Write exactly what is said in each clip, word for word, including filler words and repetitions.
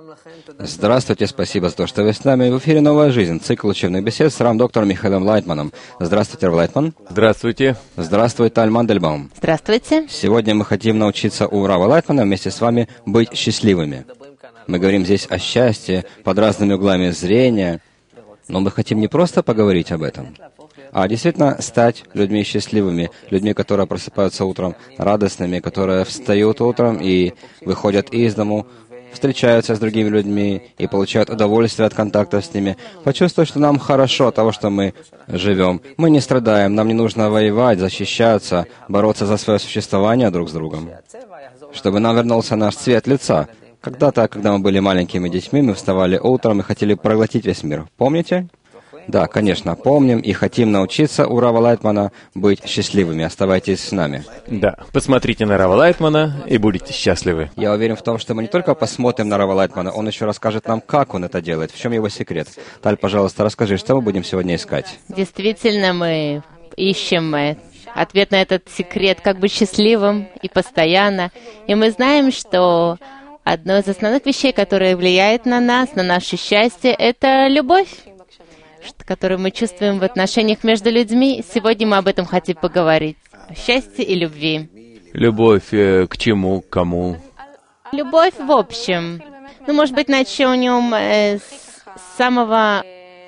Здравствуйте, спасибо за то, что вы с нами. В эфире «Новая жизнь», цикл учебных бесед с рам-доктором Михаилом Лайтманом. Здравствуйте, Рав Лайтман. Здравствуйте. Здравствуй, Таль Мандельбаум. Здравствуйте. Сегодня мы хотим научиться у Рава Лайтмана вместе с вами быть счастливыми. Мы говорим здесь о счастье под разными углами зрения, но мы хотим не просто поговорить об этом, а действительно стать людьми счастливыми, людьми, которые просыпаются утром радостными, которые встают утром и выходят из дому, встречаются с другими людьми и получают удовольствие от контакта с ними, почувствовать, что нам хорошо от того, что мы живем. Мы не страдаем, нам не нужно воевать, защищаться, бороться за свое существование друг с другом, чтобы нам вернулся наш цвет лица. Когда-то, когда мы были маленькими детьми, мы вставали утром и хотели проглотить весь мир. Помните? Да, конечно, помним и хотим научиться у Рава Лайтмана быть счастливыми. Оставайтесь с нами. Да, посмотрите на Рава Лайтмана и будете счастливы. Я уверен в том, что мы не только посмотрим на Рава Лайтмана, он еще расскажет нам, как он это делает, в чем его секрет. Таль, пожалуйста, расскажи, что мы будем сегодня искать? Действительно, мы ищем ответ на этот секрет, как быть счастливым и постоянно. И мы знаем, что одно из основных вещей, которое влияет на нас, на наше счастье, это любовь, которую мы чувствуем в отношениях между людьми. Сегодня мы об этом хотим поговорить. О счастье и любви. Любовь э, к чему, к кому? Любовь в общем. Ну, может быть, начнем э, с самого,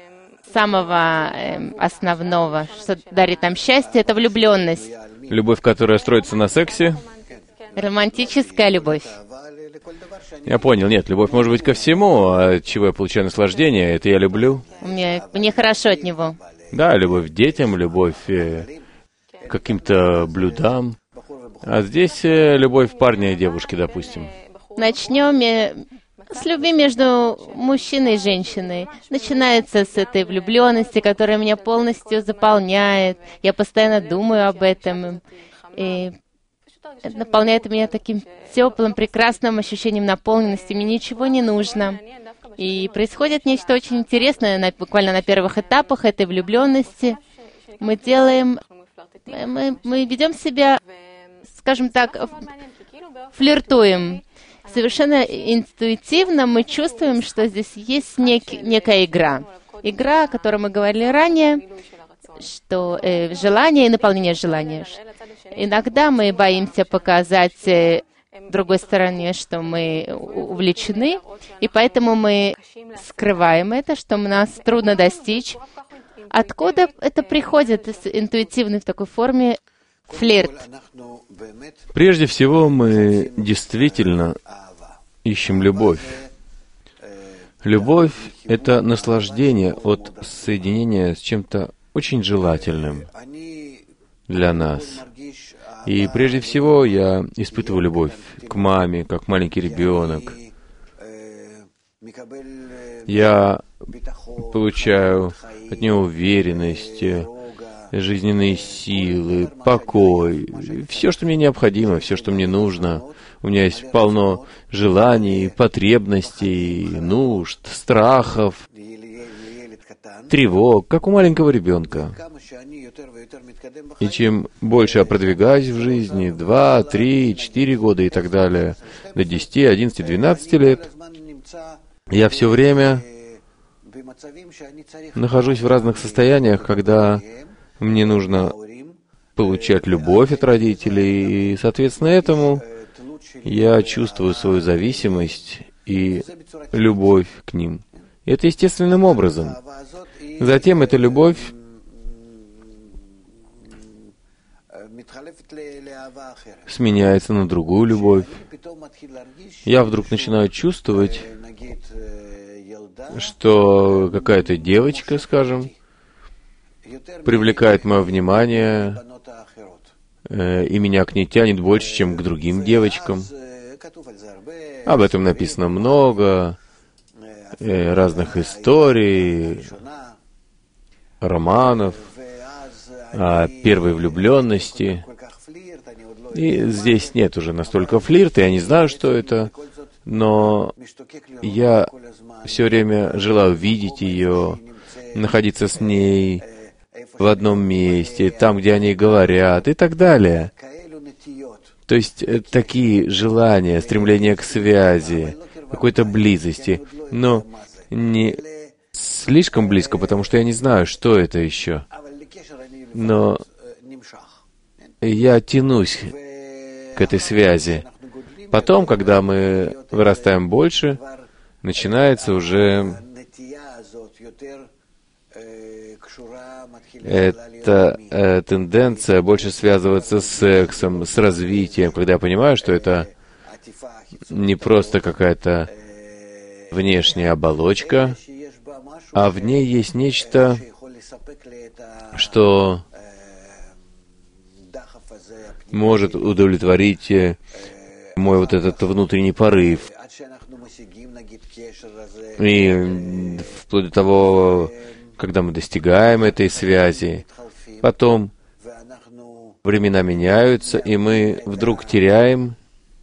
самого э, основного, что дарит нам счастье, это влюбленность. Любовь, которая строится на сексе? Романтическая любовь. Я понял, нет, любовь может быть ко всему, а от чего я получаю наслаждение, это я люблю. Мне, мне хорошо от него. Да, любовь к детям, любовь э, к каким-то блюдам. А здесь э, любовь парня и девушки, допустим. Начнем э, с любви между мужчиной и женщиной. Начинается с этой влюбленности, которая меня полностью заполняет. Я постоянно думаю об этом. И это наполняет меня таким теплым, прекрасным ощущением наполненности. Мне ничего не нужно. И происходит нечто очень интересное, на, буквально на первых этапах этой влюбленности. Мы делаем, мы, мы ведем себя, скажем так, флиртуем. Совершенно интуитивно мы чувствуем, что здесь есть нек, некая игра. Игра, о которой мы говорили ранее, что э, желание и наполнение желания. Иногда мы боимся показать э, другой стороне, что мы увлечены, и поэтому мы скрываем это, что нас трудно достичь. Откуда это приходит интуитивно в такой форме флирт? Прежде всего, мы действительно ищем любовь. Любовь — это наслаждение от соединения с чем-то очень желательным для нас. И прежде всего я испытываю любовь к маме, как маленький ребенок. Я получаю от нее уверенность, жизненные силы, покой, все, что мне необходимо, все, что мне нужно. У меня есть полно желаний, потребностей, нужд, страхов, тревог, как у маленького ребенка. И чем больше я продвигаюсь в жизни, два, три, четыре года и так далее, до десяти, одиннадцати, двенадцати лет, я все время нахожусь в разных состояниях, когда мне нужно получать любовь от родителей, и, соответственно, этому я чувствую свою зависимость и любовь к ним. И это естественным образом. Затем эта любовь сменяется на другую любовь. Я вдруг начинаю чувствовать, что какая-то девочка, скажем, привлекает мое внимание, э, и меня к ней тянет больше, чем к другим девочкам. Об этом написано много, э, разных историй, романов, о первой влюбленности. И здесь нет уже настолько флирта, я не знаю, что это, но я все время желаю видеть ее, находиться с ней в одном месте, там, где они говорят, и так далее. То есть такие желания, стремление к связи, какой-то близости, но не слишком близко, потому что я не знаю, что это еще. Но я тянусь к этой связи. Потом, когда мы вырастаем больше, начинается уже эта э, тенденция больше связываться с сексом, с развитием, когда я понимаю, что это не просто какая-то внешняя оболочка, а в ней есть нечто, что может удовлетворить мой вот этот внутренний порыв. И вплоть до того, когда мы достигаем этой связи, потом времена меняются, и мы вдруг теряем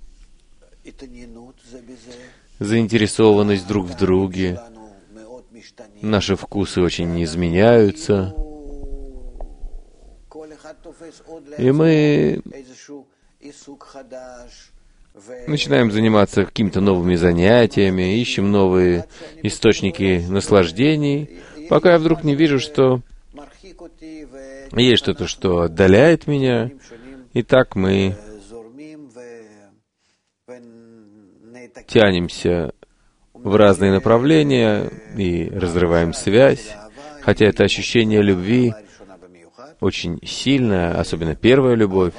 заинтересованность друг в друге. Наши вкусы очень изменяются. И мы начинаем заниматься какими-то новыми занятиями, ищем новые источники наслаждений, пока я вдруг не вижу, что есть что-то, что отдаляет меня, и так мы тянемся в разные направления и разрываем связь, хотя это ощущение любви очень сильное, особенно первая любовь.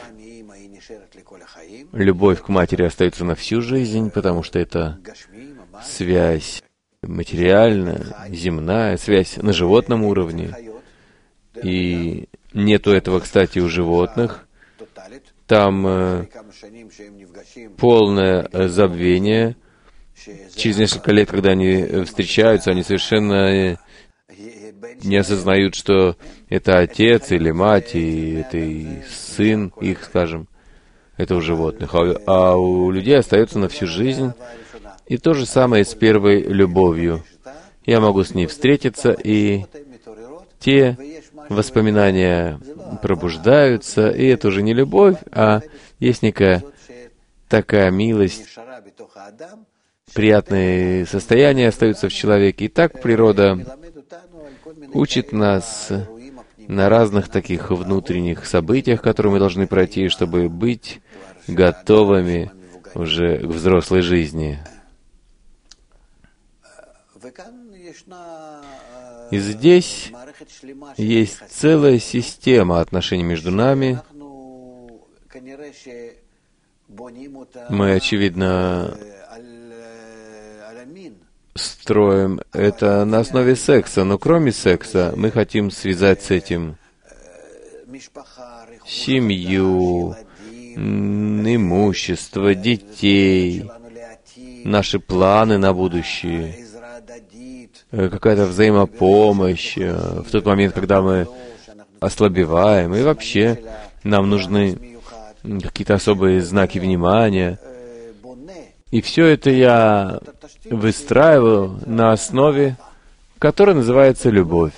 Любовь к матери остается на всю жизнь, потому что это связь материальная, земная, связь на животном уровне. И нету этого, кстати, у животных. Там э, полное забвение. Через несколько лет, когда они встречаются, они совершенно не осознают, что это отец или мать, и это и сын их, скажем. Это у животных. А, а у людей остается на всю жизнь. И то же самое с первой любовью. Я могу с ней встретиться, и те воспоминания пробуждаются, и это уже не любовь, а есть некая такая милость, приятные состояния остаются в человеке. И так природа учит нас на разных таких внутренних событиях, которые мы должны пройти, чтобы быть готовыми уже к взрослой жизни. И здесь есть целая система отношений между нами. Мы, очевидно, строим это на основе секса, но кроме секса мы хотим связать с этим семью, имущество, детей, наши планы на будущее, какая-то взаимопомощь в тот момент, когда мы ослабеваем, и вообще нам нужны какие-то особые знаки внимания. И все это я выстраиваю на основе, которая называется любовь.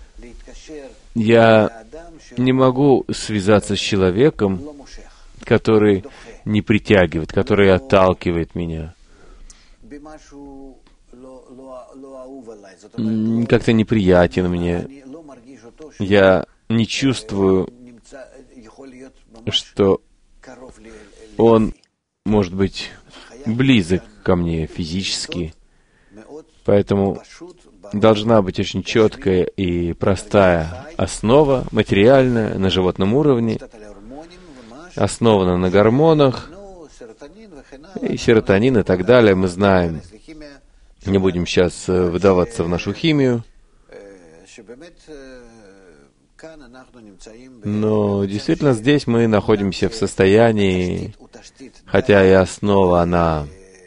Я не могу связаться с человеком, который не притягивает, который отталкивает меня. Как-то неприятен мне. Я не чувствую, что он может быть близок ко мне физически. Поэтому должна быть очень четкая и простая основа, материальная, на животном уровне, основана на гормонах, и серотонин и так далее. Мы знаем, не будем сейчас вдаваться в нашу химию, но действительно здесь мы находимся в состоянии, хотя и основа, она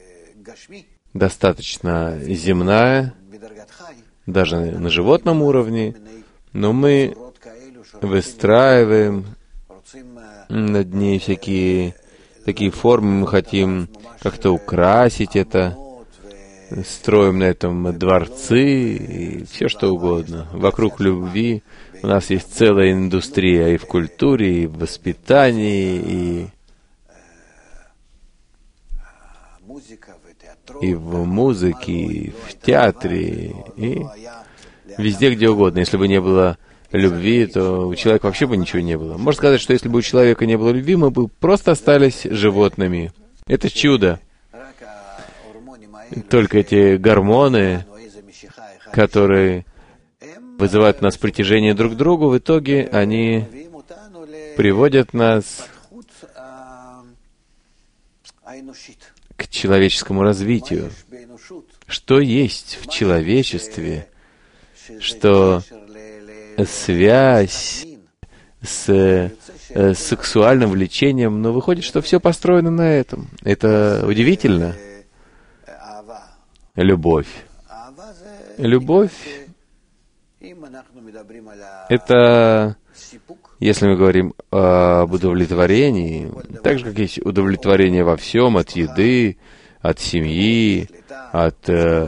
достаточно земная, даже на животном уровне, но мы выстраиваем над ней всякие такие формы, мы хотим как-то украсить это, строим на этом дворцы и все что угодно. Вокруг любви у нас есть целая индустрия и в культуре, и в воспитании, и и в музыке, и в театре, и везде, где угодно. Если бы не было любви, то у человека вообще бы ничего не было. Можно сказать, что если бы у человека не было любви, мы бы просто остались животными. Это чудо. Только эти гормоны, которые вызывают в нас притяжение друг к другу, в итоге они приводят нас к человеческому развитию. Что есть в человечестве, что связь с э, сексуальным влечением, но выходит, что все построено на этом. Это удивительно. Любовь. Любовь — это, если мы говорим об удовлетворении, так же, как есть удовлетворение во всем, от еды, от семьи, от э,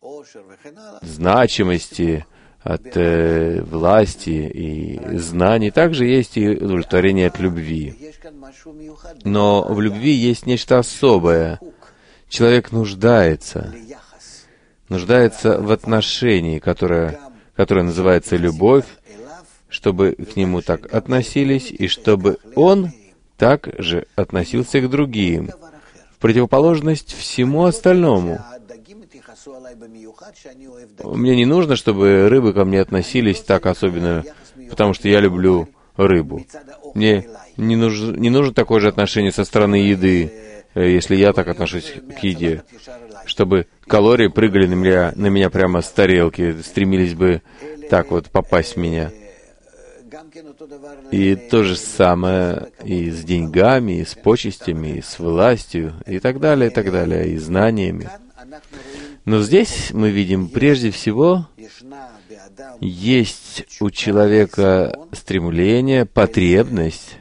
значимости, от э, власти и знаний, также есть и удовлетворение от любви. Но в любви есть нечто особое. Человек нуждается, нуждается в отношении, которое, которое называется любовь, чтобы к нему так относились, и чтобы он так же относился к другим, в противоположность всему остальному. Мне не нужно, чтобы рыбы ко мне относились так особенно, потому что я люблю рыбу. Мне не нужно, не нужно такое же отношение со стороны еды, если я так отношусь к еде, чтобы калории прыгали на меня, на меня прямо с тарелки, стремились бы так вот попасть в меня. И то же самое и с деньгами, и с почестями, и с властью, и так далее, и так далее, и знаниями. Но здесь мы видим, прежде всего, есть у человека стремление, потребность,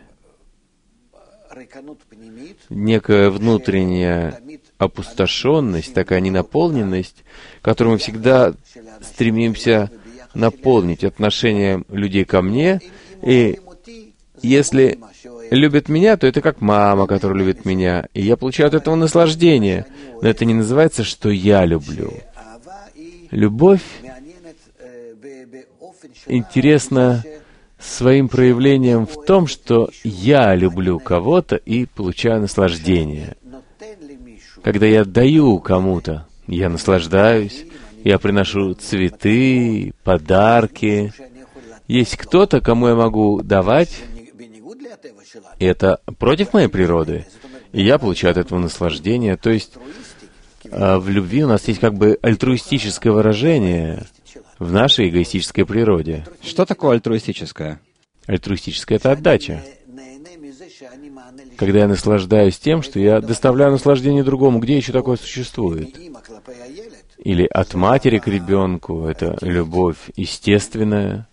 некая внутренняя опустошенность, такая ненаполненность, которую мы всегда стремимся наполнить отношением людей ко мне. И если любят меня, то это как мама, которая любит меня, и я получаю от этого наслаждение. Но это не называется, что я люблю. Любовь интересна своим проявлением в том, что я люблю кого-то и получаю наслаждение. Когда я даю кому-то, я наслаждаюсь, я приношу цветы, подарки. Есть кто-то, кому я могу давать, и это против моей природы, и я получаю от этого наслаждение. То есть в любви у нас есть как бы альтруистическое выражение в нашей эгоистической природе. Что такое альтруистическое? Альтруистическое — это отдача. Когда я наслаждаюсь тем, что я доставляю наслаждение другому, где еще такое существует? Или от матери к ребенку — это любовь естественная.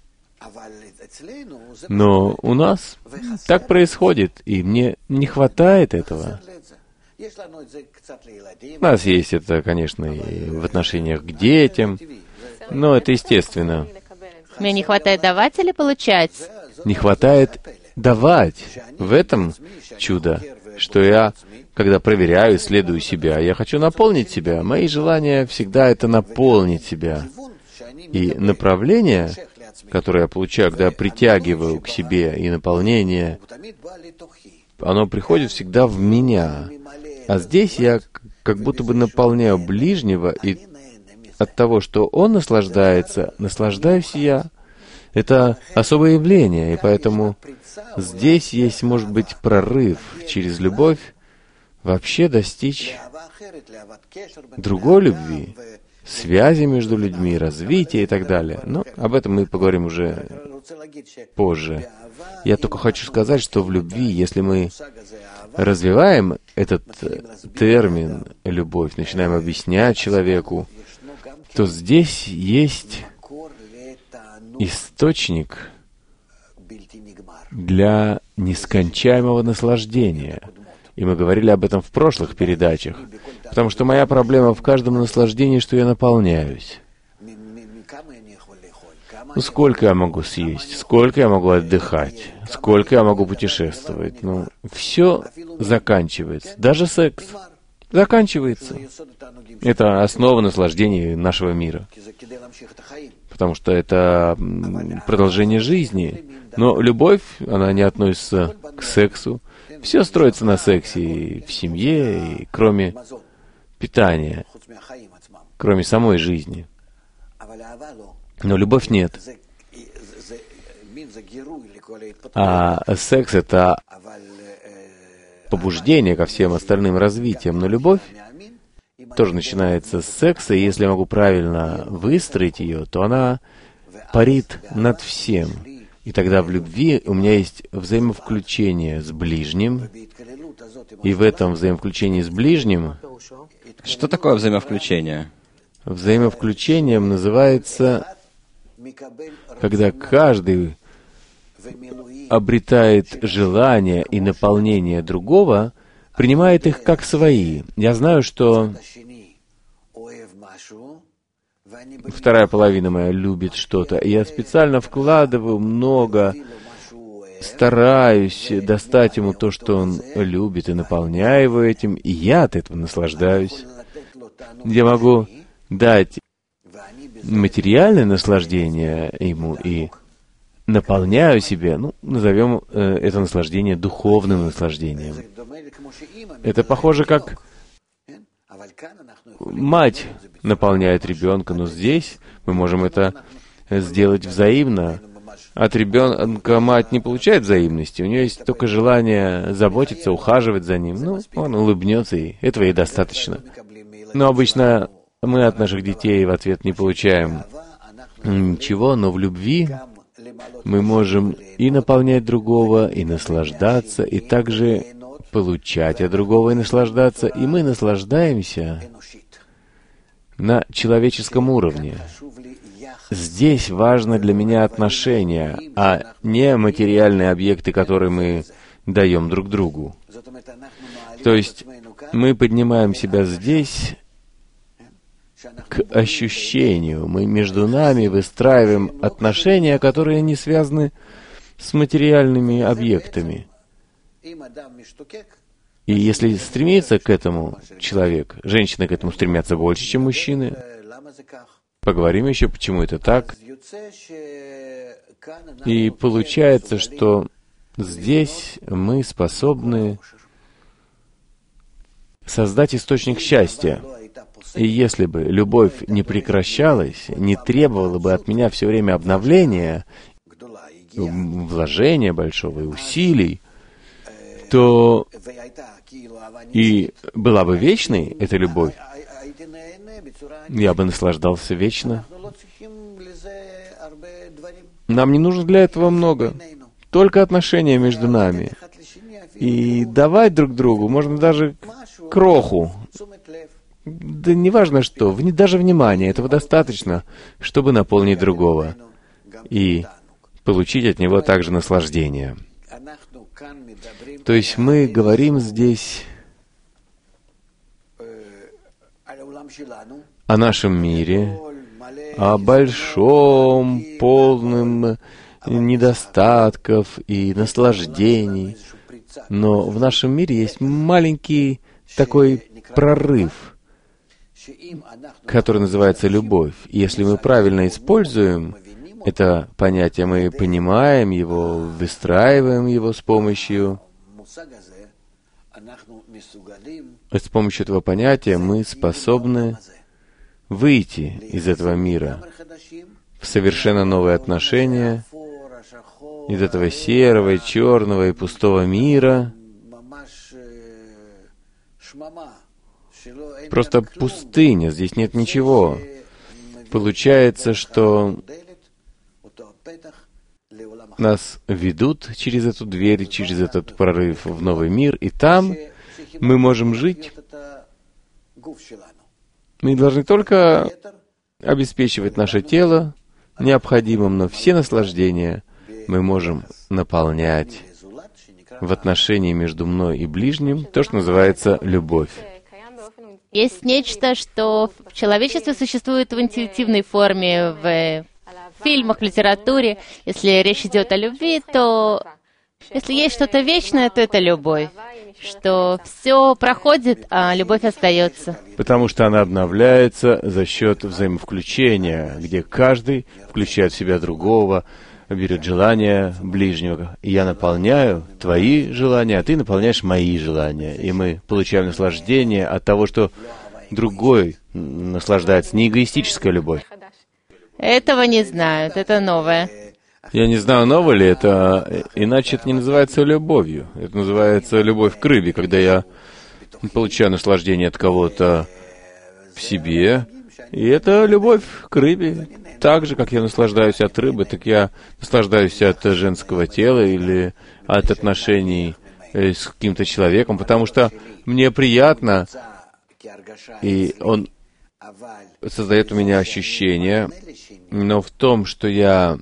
Но у нас так происходит, и мне не хватает этого. У нас есть это, конечно, и в отношениях к детям, но это естественно. Мне не хватает давать или получать? Не хватает давать. В этом чудо, что я, когда проверяю, исследую себя, я хочу наполнить себя. Мои желания всегда — это наполнить себя. И направление, которое я получаю, когда я притягиваю к себе и наполнение, оно приходит всегда в меня. А здесь я как будто бы наполняю ближнего, и от того, что он наслаждается, наслаждаюсь я. Это особое явление, и поэтому здесь есть, может быть, прорыв через любовь вообще достичь другой любви, связи между людьми, развития и так далее. Но об этом мы поговорим уже позже. Я только хочу сказать, что в любви, если мы развиваем этот термин «любовь», начинаем объяснять человеку, то здесь есть источник для нескончаемого наслаждения. И мы говорили об этом в прошлых передачах, потому что моя проблема в каждом наслаждении, что я наполняюсь. Ну, сколько я могу съесть, сколько я могу отдыхать, сколько я могу путешествовать. Ну, все заканчивается, даже секс. заканчивается. Это основа наслаждения нашего мира. Потому что это продолжение жизни. Но любовь, она не относится к сексу. Все строится на сексе и в семье, и кроме питания, кроме самой жизни. Но любовь нет. А секс — это побуждение ко всем остальным развитиям. Но любовь тоже начинается с секса, и если я могу правильно выстроить ее, то она парит над всем. И тогда в любви у меня есть взаимовключение с ближним, и в этом взаимовключении с ближним... Что такое взаимовключение? Взаимовключением называется, когда каждый обретает желание и наполнение другого, принимает их как свои. Я знаю, что вторая половина моя любит что-то, и я специально вкладываю много, стараюсь достать ему то, что он любит, и наполняю его этим, и я от этого наслаждаюсь. Я могу дать материальное наслаждение ему и наполняю себя, ну, назовем э, это наслаждение духовным наслаждением. Это похоже, как мать наполняет ребенка, но здесь мы можем это сделать взаимно. От ребенка мать не получает взаимности, у нее есть только желание заботиться, ухаживать за ним. Ну, он улыбнется, и этого ей достаточно. Но обычно мы от наших детей в ответ не получаем ничего, но в любви мы можем и наполнять другого, и наслаждаться, и также получать от другого и наслаждаться, и мы наслаждаемся на человеческом уровне. Здесь важно для меня отношения, а не материальные объекты, которые мы даем друг другу. То есть мы поднимаем себя здесь к ощущению. Мы между нами выстраиваем отношения, которые не связаны с материальными объектами. И если стремится к этому человек, женщины к этому стремятся больше, чем мужчины. Поговорим еще, почему это так. И получается, что здесь мы способны создать источник счастья. И если бы любовь не прекращалась, не требовала бы от меня все время обновления, вложения большого и усилий, то и была бы вечной эта любовь, я бы наслаждался вечно. Нам не нужно для этого много, только отношения между нами. И давать друг другу можно даже кроху. Да неважно что, вне- даже внимание, этого достаточно, чтобы наполнить другого и получить от него также наслаждение. То есть мы говорим здесь о нашем мире, о большом, полном недостатков и наслаждений, но в нашем мире есть маленький такой прорыв, который называется любовь. И если мы правильно используем это понятие, мы понимаем его, выстраиваем его с помощью, с помощью этого понятия мы способны выйти из этого мира в совершенно новые отношения, из этого серого и черного и пустого мира. Просто пустыня, здесь нет ничего. Получается, что нас ведут через эту дверь, через этот прорыв в новый мир, и там мы можем жить. Мы должны только обеспечивать наше тело необходимым, но все наслаждения мы можем наполнять в отношении между мной и ближним, то, что называется любовь. Есть нечто, что в человечестве существует в интуитивной форме, в фильмах, литературе. Если речь идет о любви, то если есть что-то вечное, то это любовь. что все проходит, а любовь остается. Потому что она обновляется за счет взаимовключения, где каждый включает в себя другого, берет желания ближнего. И я наполняю твои желания, а ты наполняешь мои желания. И мы получаем наслаждение от того, что другой наслаждается. Не эгоистическая любовь. Этого не знают, это новое. Я не знаю, ново ли это, иначе это не называется любовью. Это называется любовь к рыбе, когда я получаю наслаждение от кого-то в себе. И это любовь к рыбе. Так же, как я наслаждаюсь от рыбы, так я наслаждаюсь от женского тела или от отношений с каким-то человеком, потому что мне приятно, и он создает у меня ощущение, но в том, что я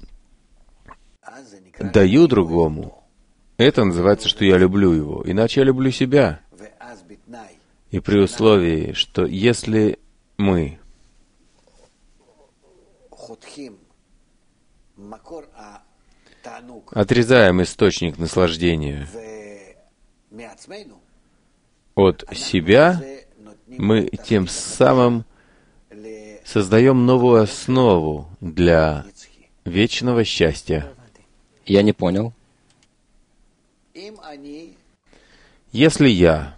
даю другому, это называется, что я люблю его. Иначе я люблю себя. И при условии, что если мы отрезаем источник наслаждения от себя, мы тем самым создаем новую основу для вечного счастья. Я не понял. Если я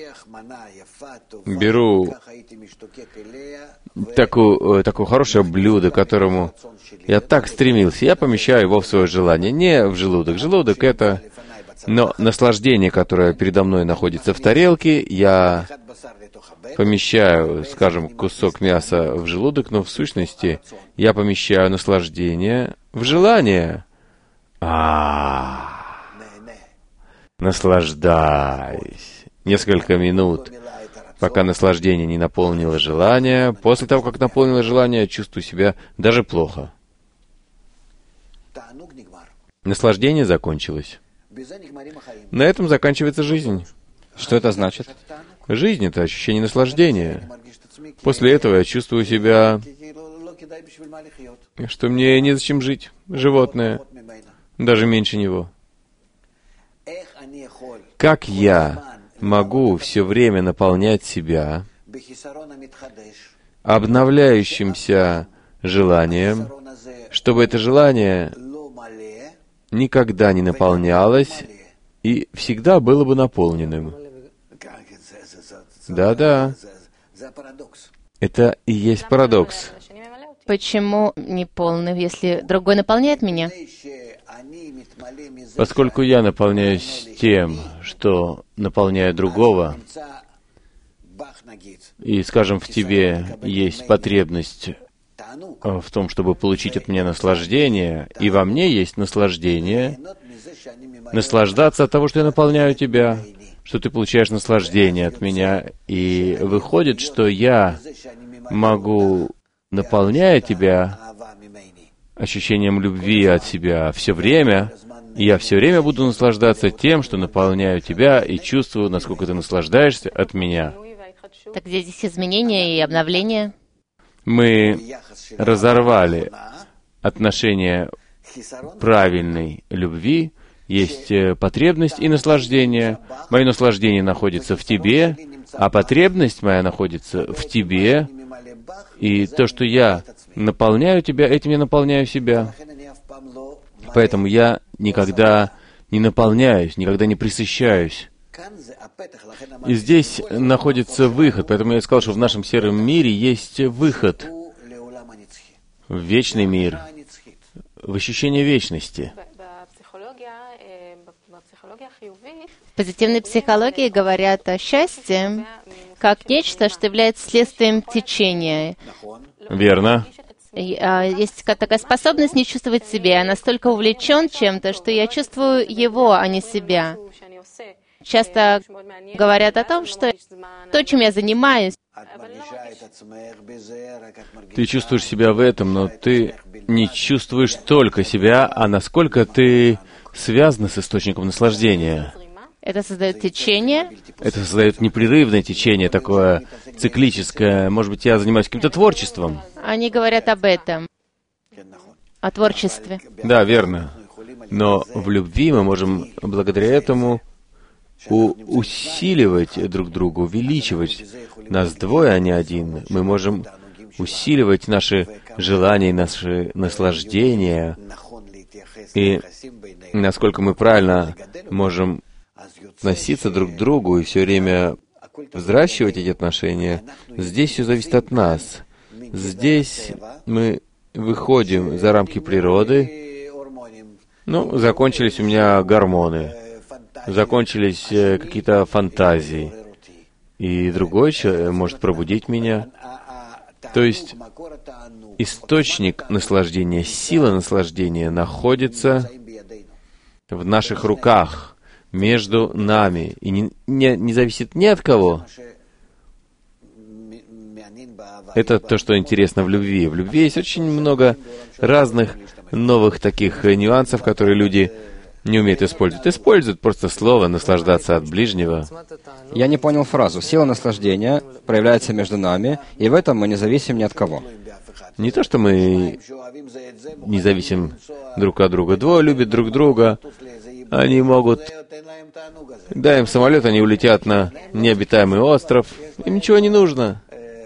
беру такую, такое хорошее блюдо, к которому я так стремился, я помещаю его в свое желание, не в желудок. Желудок — это... Но наслаждение, которое передо мной находится в тарелке, я помещаю, скажем, кусок мяса в желудок, но в сущности я помещаю наслаждение в желание. А, наслаждаюсь. Несколько минут, пока наслаждение не наполнило желание. После того, как наполнило желание, я чувствую себя даже плохо. Наслаждение закончилось. На этом заканчивается жизнь. Что это значит? Жизнь — это ощущение наслаждения. После этого я чувствую себя, что мне незачем жить. Животное. Даже меньше него. Как я могу все время наполнять себя обновляющимся желанием, чтобы это желание никогда не наполнялось и всегда было бы наполненным? Да-да. Это и есть парадокс. Почему не полный, если другой наполняет меня? Поскольку я наполняюсь тем, что наполняю другого, и, скажем, в тебе есть потребность в том, чтобы получить от меня наслаждение, и во мне есть наслаждение, наслаждаться от того, что я наполняю тебя, что ты получаешь наслаждение от меня, и выходит, что я могу, наполняя тебя ощущением любви от себя все время, и я все время буду наслаждаться тем, что наполняю тебя, и чувствую, насколько ты наслаждаешься от меня. Так где здесь изменения и обновления? Мы разорвали отношения правильной любви, есть потребность и наслаждение. Мое наслаждение находится в тебе, а потребность моя находится в тебе, и то, что я наполняю тебя, этим я наполняю себя. Поэтому я никогда не наполняюсь, никогда не пресыщаюсь. И здесь находится выход, поэтому я сказал, что в нашем сером мире есть выход в вечный мир, в ощущение вечности. В позитивной психологии говорят о счастье как нечто, что является следствием течения. Верно. Есть такая способность не чувствовать себя. Я настолько увлечен чем-то, что я чувствую его, а не себя. Часто говорят о том, что то, чем я занимаюсь... Ты чувствуешь себя в этом, но ты не чувствуешь только себя, а насколько ты связан с источником наслаждения. Это создает течение. Это создает непрерывное течение, такое циклическое. Может быть, я занимаюсь каким-то творчеством. Они говорят об этом, о творчестве. Да, верно. Но в любви мы можем благодаря этому у- усиливать друг друга, увеличивать. Нас двое, а не один. Мы можем усиливать наши желания, наши наслаждения. И насколько мы правильно можем относиться друг к другу и все время взращивать эти отношения, здесь все зависит от нас. Здесь мы выходим за рамки природы. Ну, закончились у меня гормоны, закончились э, какие-то фантазии, и другой человек может пробудить меня. То есть источник наслаждения, сила наслаждения находится в наших руках, между нами, и не, не, не зависит ни от кого. Это то, что интересно в любви. В любви есть очень много разных новых таких нюансов, которые люди не умеют использовать. Используют просто слово «наслаждаться от ближнего». Я не понял фразу. Сила наслаждения проявляется между нами, и в этом мы не зависим ни от кого. Не то, что мы не зависим друг от друга. Двое любят друг друга. Они могут... Дай им самолет, они улетят на необитаемый остров. Им ничего не нужно.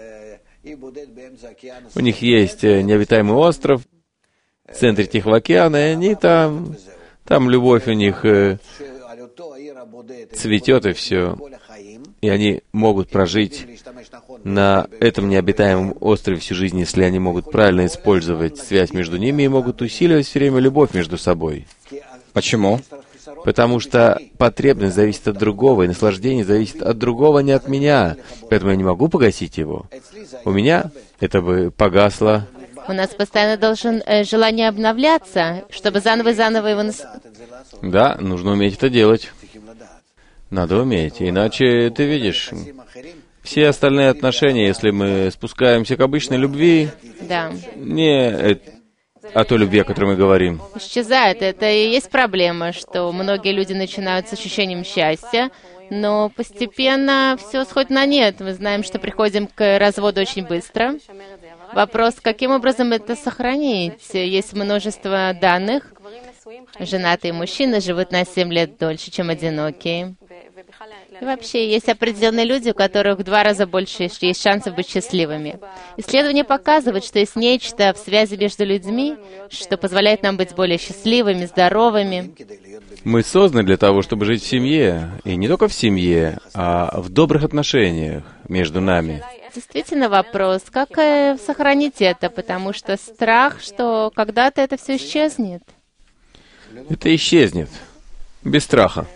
У них есть необитаемый остров в центре Тихого океана, и они там... Там любовь у них э, цветет, и все. И они могут прожить на этом необитаемом острове всю жизнь, если они могут правильно использовать связь между ними и могут усиливать все время любовь между собой. Почему? Потому что потребность зависит от другого, и наслаждение зависит от другого, не от меня. Поэтому я не могу погасить его. У меня это бы погасло. У нас постоянно должен э, желание обновляться, чтобы заново и заново его... Нас... Да, нужно уметь это делать. Надо уметь, иначе ты видишь, все остальные отношения, если мы спускаемся к обычной любви, Да. не э, о той любви, о которой мы говорим. Исчезает. Это и есть проблема, что многие люди начинают с ощущением счастья, но постепенно все сходит на нет. Мы знаем, что приходим к разводу очень быстро. Вопрос, каким образом это сохранить? Есть множество данных. Женатые мужчины живут на семь лет дольше, чем одинокие. И вообще, есть определенные люди, у которых в два раза больше есть шансов быть счастливыми. Исследования показывают, что есть нечто в связи между людьми, что позволяет нам быть более счастливыми, здоровыми. Мы созданы для того, чтобы жить в семье. И не только в семье, а в добрых отношениях между нами. Действительно вопрос, как э, сохранить это, потому что страх, что когда-то это все исчезнет. Это исчезнет. Без страха.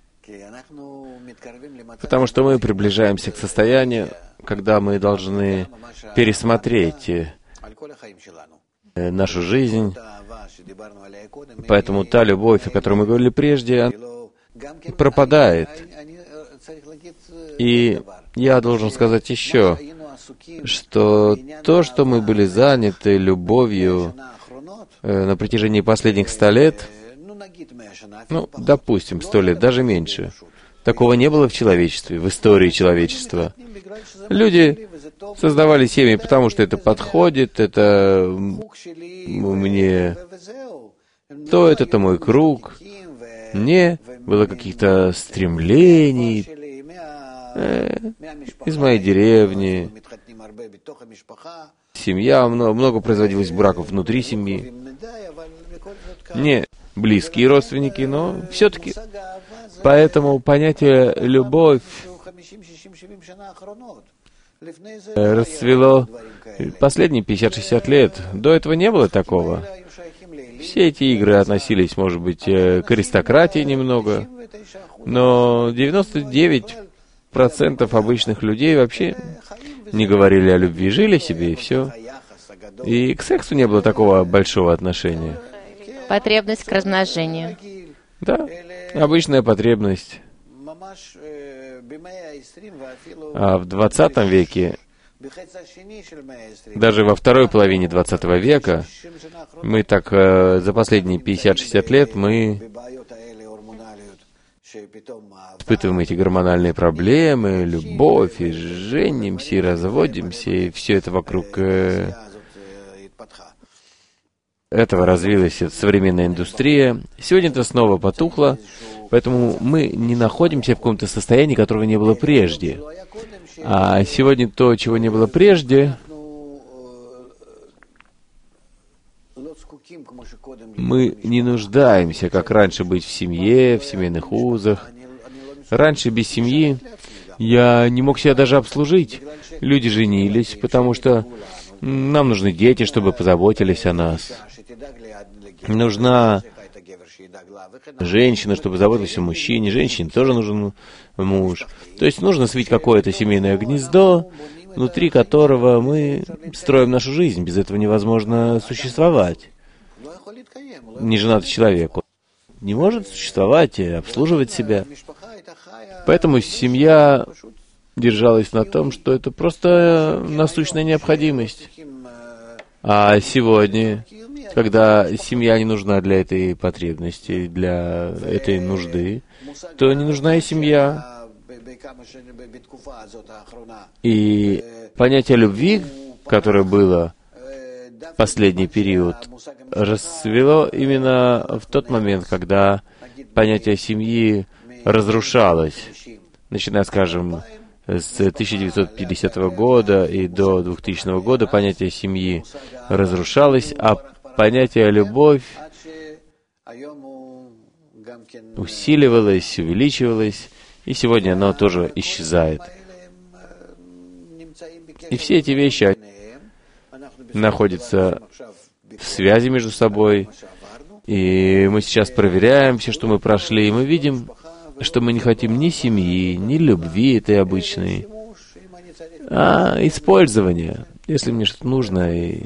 Потому что мы приближаемся к состоянию, когда мы должны пересмотреть э, нашу жизнь. Поэтому та любовь, о которой мы говорили прежде, пропадает. И я должен сказать еще, что то, что мы были заняты любовью э, на протяжении последних ста лет, ну, допустим, сто лет, даже меньше, такого не было в человечестве, в истории человечества. Люди создавали семьи, потому что это подходит, это мне стоит, это мой круг. Не было каких-то стремлений э, из моей деревни. Семья, много, много производилось браков внутри семьи. Не близкие родственники, но все-таки. Поэтому понятие «любовь» расцвело последние пятьдесят-шестьдесят лет. До этого не было такого. Все эти игры относились, может быть, к аристократии немного, но девяносто девять процентов обычных людей вообще не говорили о любви, жили себе и все. И к сексу не было такого большого отношения. Потребность к размножению. Да, обычная потребность. А в двадцатом веке, даже во второй половине двадцатого века, мы так э, за последние пятьдесят-шестьдесят лет мы испытываем эти гормональные проблемы, любовь, и женимся, и разводимся, и все это вокруг... Э, этого развилась современная индустрия. Сегодня это снова потухло, поэтому мы не находимся в каком-то состоянии, которого не было прежде. А сегодня то, чего не было прежде, мы не нуждаемся, как раньше, быть в семье, в семейных узах. Раньше без семьи я не мог себя даже обслужить. Люди женились, потому что нам нужны дети, чтобы позаботились о нас. Нужна женщина, чтобы заботилась о мужчине. Женщине тоже нужен муж. То есть нужно свить какое-то семейное гнездо, внутри которого мы строим нашу жизнь. Без этого невозможно существовать. Неженатый человек не может существовать и обслуживать себя. Поэтому семья держалась на том, что это просто насущная необходимость. А сегодня, когда семья не нужна для этой потребности, для этой нужды, то не нужна и семья. И понятие любви, которое было в последний период, расцвело именно в тот момент, когда понятие семьи разрушалось, начиная, скажем, с тысяча девятьсот пятидесятого года и до двухтысячного года понятие семьи разрушалось, а понятие любовь усиливалось, увеличивалось, и сегодня оно тоже исчезает. И все эти вещи находятся в связи между собой, и мы сейчас проверяем все, что мы прошли, и мы видим, что мы не хотим ни семьи, ни любви этой обычной, а использования, если мне что-то нужно, и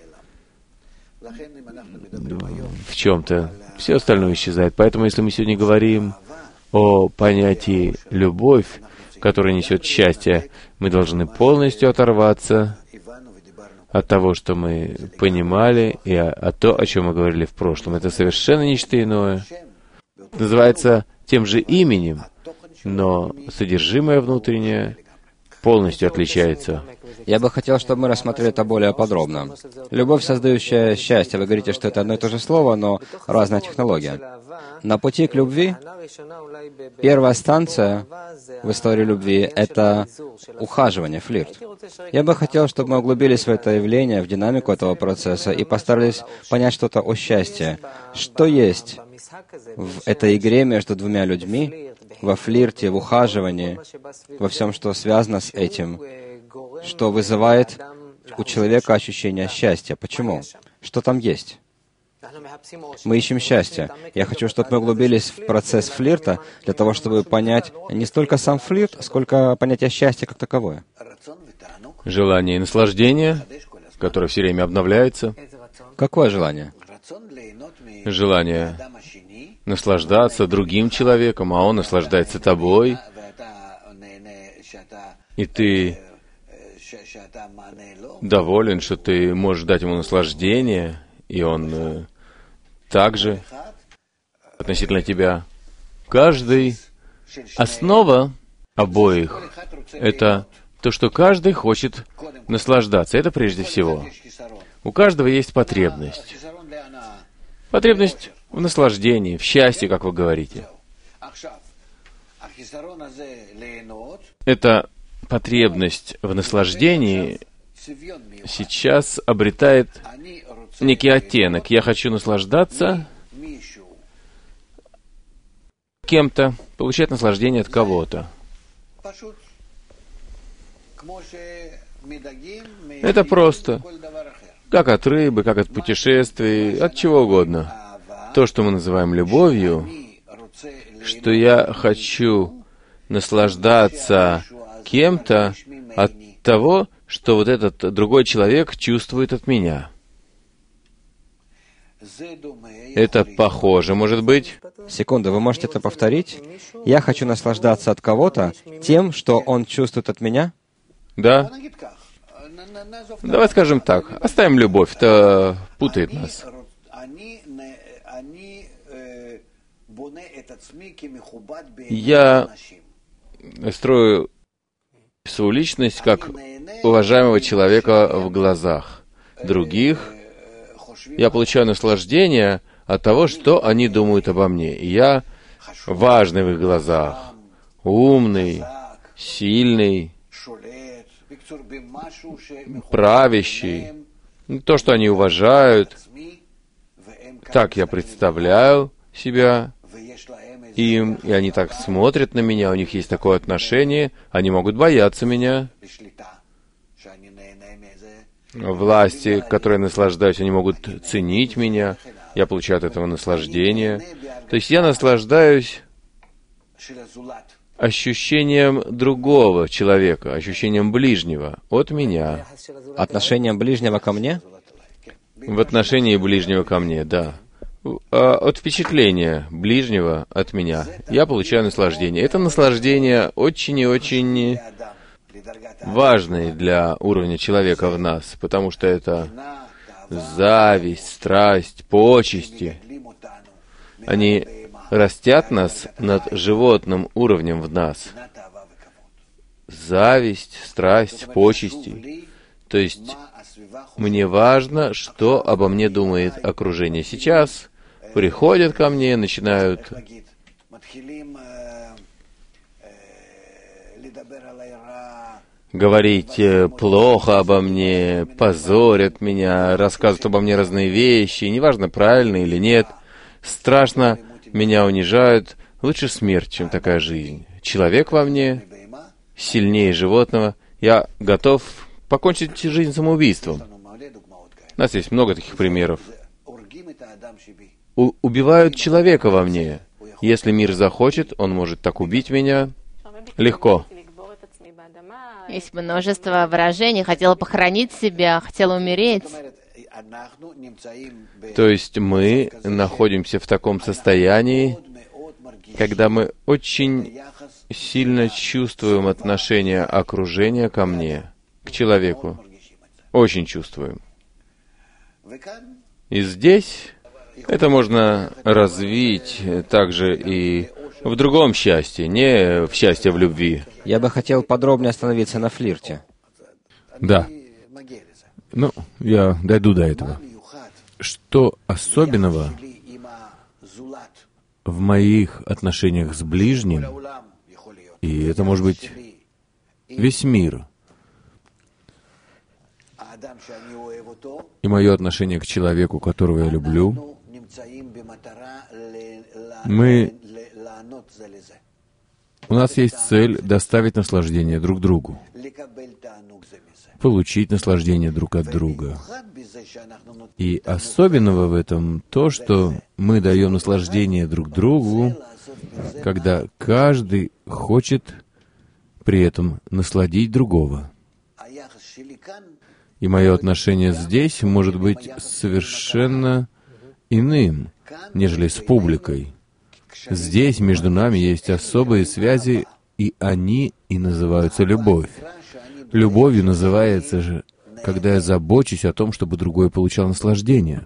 в чем-то. Все остальное исчезает. Поэтому, если мы сегодня говорим о понятии «любовь», которая несет счастье, мы должны полностью оторваться от того, что мы понимали, и от того, о чем мы говорили в прошлом. Это совершенно нечто иное. Называется тем же именем, но содержимое внутреннее полностью отличается. Я бы хотел, чтобы мы рассмотрели это более подробно. Любовь, создающая счастье. Вы говорите, что это одно и то же слово, но разная технология. На пути к любви первая станция в истории любви — это ухаживание, флирт. Я бы хотел, чтобы мы углубились в это явление, в динамику этого процесса и постарались понять что-то о счастье. Что есть в этой игре между двумя людьми, во флирте, в ухаживании, во всем, что связано с этим, что вызывает у человека ощущение счастья. Почему? Что там есть? Мы ищем счастье. Я хочу, чтобы мы углубились в процесс флирта, для того, чтобы понять не столько сам флирт, сколько понятие счастья как таковое. Желание и наслаждение, которое все время обновляется. Какое желание? Желание наслаждаться другим человеком, а он наслаждается тобой, и ты доволен, что ты можешь дать ему наслаждение, и он э, также относительно тебя. Каждый, основа обоих — это то, что каждый хочет наслаждаться. Это прежде всего. У каждого есть потребность. Потребность в наслаждении, в счастье, как вы говорите. Эта потребность в наслаждении сейчас обретает некий оттенок. Я хочу наслаждаться кем-то, получать наслаждение от кого-то. Это просто. Как от рыбы, как от путешествий, от чего угодно. То, что мы называем любовью, что я хочу наслаждаться кем-то от того, что вот этот другой человек чувствует от меня. Это похоже, может быть? Секунду, вы можете это повторить? Я хочу наслаждаться от кого-то тем, что он чувствует от меня? Да. Давай скажем так, оставим любовь, это путает нас. Я строю свою личность как уважаемого человека в глазах других, Я получаю наслаждение от того, что они думают обо мне. И я важный в их глазах, умный, сильный, правящий, то, что они уважают. Так я представляю себя им, и они так смотрят на меня, у них есть такое отношение, они могут бояться меня. Власти, которые наслаждаюсь, они могут ценить меня, я получаю от этого наслаждение. То есть я наслаждаюсь ощущением другого человека, ощущением ближнего от меня. Отношением ближнего ко мне? В отношении ближнего ко мне, да. От впечатления ближнего от меня я получаю наслаждение. Это наслаждение очень и очень важное для уровня человека в нас, потому что это зависть, страсть, почести. Они растят нас над животным уровнем в нас. Зависть, страсть, почести. То есть мне важно, что обо мне думает окружение. Сейчас приходят ко мне, начинают говорить плохо обо мне, позорят меня, рассказывают обо мне разные вещи, неважно, правильно или нет. Страшно, меня унижают. Лучше смерть, чем такая жизнь. Человек во мне сильнее животного. Я готов покончить жизнь самоубийством. У нас есть много таких примеров. У- убивают человека во мне. Если мир захочет, он может так убить меня легко. Есть множество выражений. Хотела похоронить себя, хотела умереть. То есть мы находимся в таком состоянии, когда мы очень сильно чувствуем отношение окружения ко мне, к человеку. Очень чувствуем. И здесь это можно развить также и в другом счастье, не в счастье в любви. Я бы хотел подробнее остановиться на флирте. Да. Ну, я дойду до этого. Что особенного в моих отношениях с ближним, и это может быть весь мир, и мое отношение к человеку, которого я люблю, мы... У нас есть цель доставить наслаждение друг другу, получить наслаждение друг от друга. И особенного в этом то, что мы даем наслаждение друг другу, когда каждый хочет при этом насладить другого. И мое отношение здесь может быть совершенно иным, нежели с публикой. Здесь между нами есть особые связи, и они и называются любовь. Любовью называется же, когда я забочусь о том, чтобы другой получал наслаждение.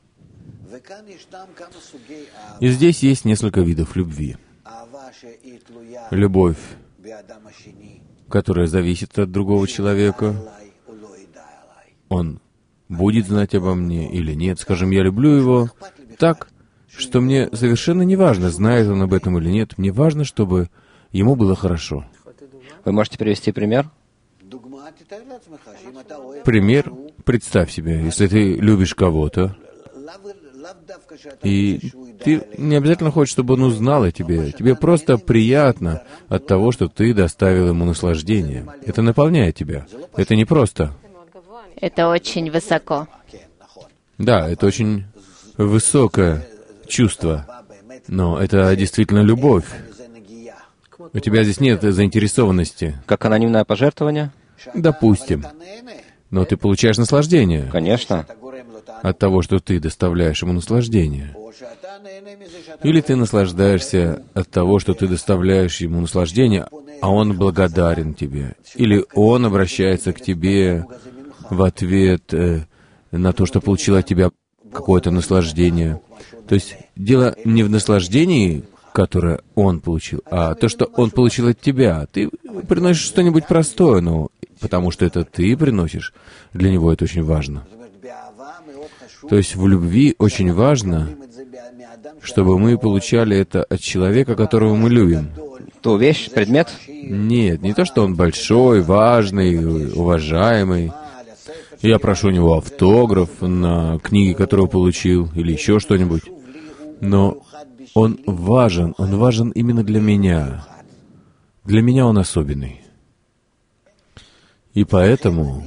И здесь есть несколько видов любви. Любовь, которая зависит от другого человека. Он будет знать обо мне или нет. Скажем, я люблю его так, что мне совершенно не важно, знает он об этом или нет. Мне важно, чтобы ему было хорошо. Вы можете привести пример? Пример, представь себе, если ты любишь кого-то, и ты не обязательно хочешь, чтобы он узнал о тебе. Тебе просто приятно от того, что ты доставил ему наслаждение. Это наполняет тебя. Это не просто. Это очень высоко. Да, это очень высокое чувство, но это действительно любовь. У тебя здесь нет заинтересованности. Как анонимное пожертвование? Допустим. Но ты получаешь наслаждение. Конечно. От того, что ты доставляешь ему наслаждение. Или ты наслаждаешься от того, что ты доставляешь ему наслаждение, а он благодарен тебе. Или он обращается к тебе в ответ э, на то, что получил от тебя какое-то наслаждение. То есть дело не в наслаждении, которое он получил, а то, что он получил от тебя. Ты приносишь что-нибудь простое, но потому что это ты приносишь, для него это очень важно. То есть в любви очень важно, чтобы мы получали это от человека, которого мы любим. Ту вещь, предмет? Нет, не то, что он большой, важный, уважаемый. Я прошу у него автограф на книге, которую получил, или еще что-нибудь. Но он важен, он важен именно для меня. Для меня он особенный. И поэтому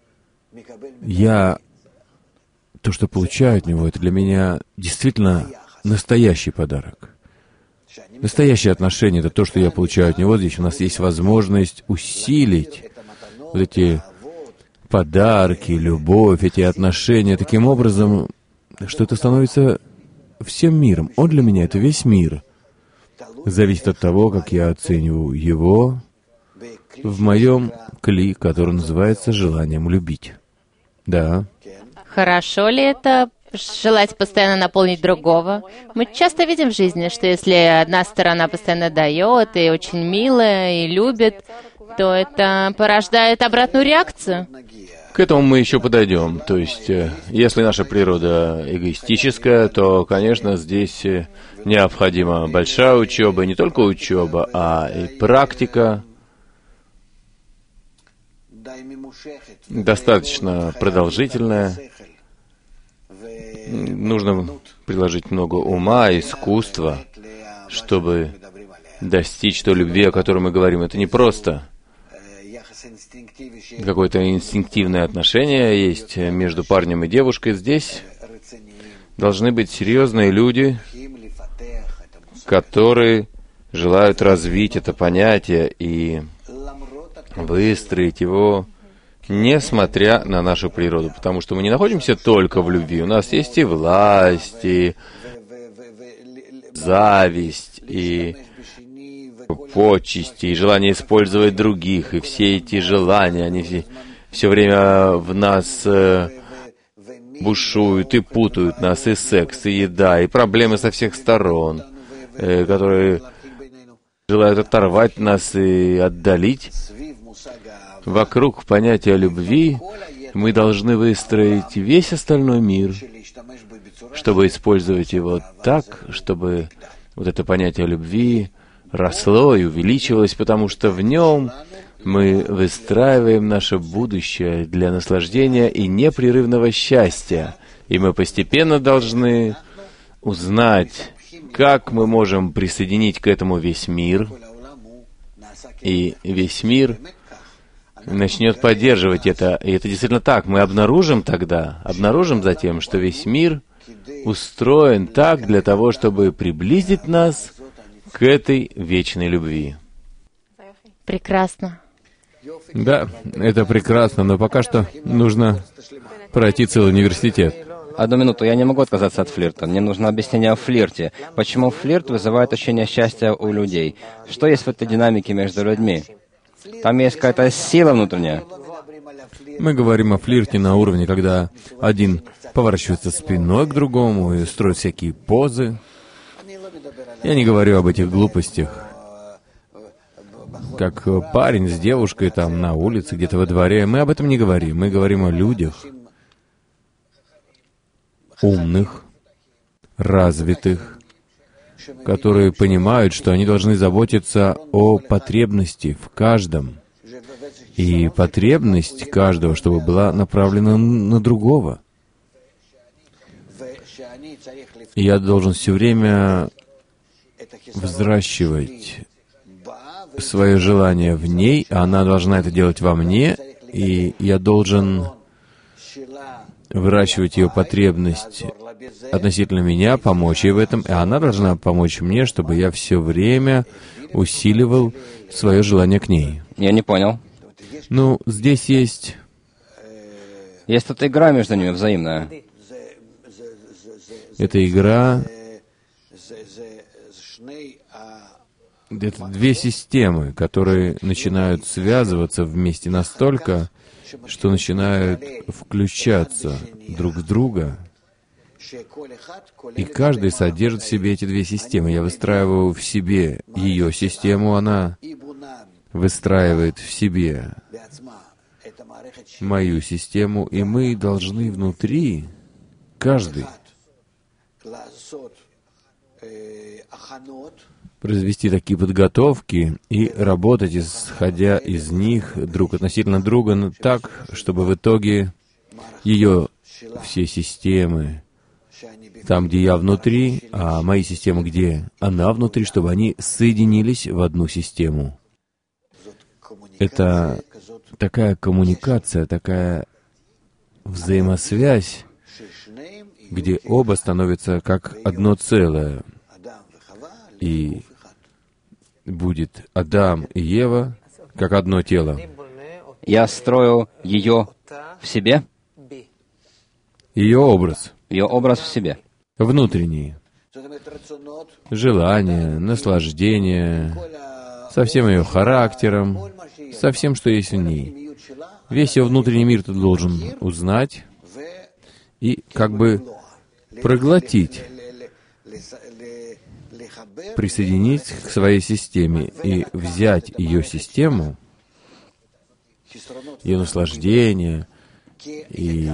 я, то, что получаю от него, это для меня действительно настоящий подарок. Настоящее отношение — это то, что я получаю от него. Здесь у нас есть возможность усилить вот эти подарки, любовь, эти отношения таким образом, что это становится всем миром. Он для меня — это весь мир. Зависит от того, как я оцениваю его в моем кли, который называется желанием любить. Да. Хорошо ли это желать постоянно наполнить другого? Мы часто видим в жизни, что если одна сторона постоянно дает, и очень милая, и любит, то это порождает обратную реакцию. К этому мы еще подойдем. То есть, если наша природа эгоистическая, то, конечно, здесь необходима большая учеба, не только учеба, а и практика, достаточно продолжительная. Нужно приложить много ума, искусства, чтобы достичь той любви, о которой мы говорим. Это не просто какое-то инстинктивное отношение есть между парнем и девушкой. Здесь должны быть серьезные люди, которые желают развить это понятие и выстроить его, несмотря на нашу природу, потому что мы не находимся только в любви. У нас есть и власть, и зависть, и почести, и желание использовать других, и все эти желания, они все, все время в нас э, бушуют и путают нас, и секс, и еда, и проблемы со всех сторон, э, которые желают оторвать нас и отдалить. Вокруг понятия любви мы должны выстроить весь остальной мир, чтобы использовать его так, чтобы вот это понятие любви росло и увеличивалось, потому что в нем мы выстраиваем наше будущее для наслаждения и непрерывного счастья. И мы постепенно должны узнать, как мы можем присоединить к этому весь мир, и весь мир начнет поддерживать это. И это действительно так. Мы обнаружим тогда, обнаружим затем, что весь мир устроен так для того, чтобы приблизить нас к этой вечной любви. Прекрасно. Да, это прекрасно, но пока что нужно пройти целый университет. Одну минуту, я не могу отказаться от флирта. Мне нужно объяснение о флирте. Почему флирт вызывает ощущение счастья у людей? Что есть в этой динамике между людьми? Там есть какая-то сила внутренняя. Мы говорим о флирте на уровне, когда один поворачивается спиной к другому и строит всякие позы. Я не говорю об этих глупостях. Как парень с девушкой там на улице, где-то во дворе. Мы об этом не говорим. Мы говорим о людях, умных, развитых, которые понимают, что они должны заботиться о потребности в каждом. И потребность каждого, чтобы была направлена на другого. И я должен все время взращивать свое желание в ней, а она должна это делать во мне, и я должен выращивать ее потребность относительно меня, помочь ей в этом, и она должна помочь мне, чтобы я все время усиливал свое желание к ней. Я не понял. Ну, здесь есть... Есть тут игра между ними взаимная. Эта игра... Это две системы, которые начинают связываться вместе настолько, что начинают включаться друг в друга. И каждый содержит в себе эти две системы. Я выстраиваю в себе ее систему, она выстраивает в себе мою систему, и мы должны внутри каждый произвести такие подготовки и работать, исходя из них друг относительно друга, но так, чтобы в итоге ее все системы, там, где я внутри, а мои системы, где она внутри, чтобы они соединились в одну систему. Это такая коммуникация, такая взаимосвязь, где оба становятся как одно целое. И будет Адам и Ева как одно тело. Я строю ее в себе, Ее образ, ее образ в себе. внутренний, желание, наслаждение, со всем ее характером, со всем, что есть в ней. Весь ее внутренний мир ты должен узнать и как бы проглотить, присоединить к своей системе и взять ее систему, ее наслаждение и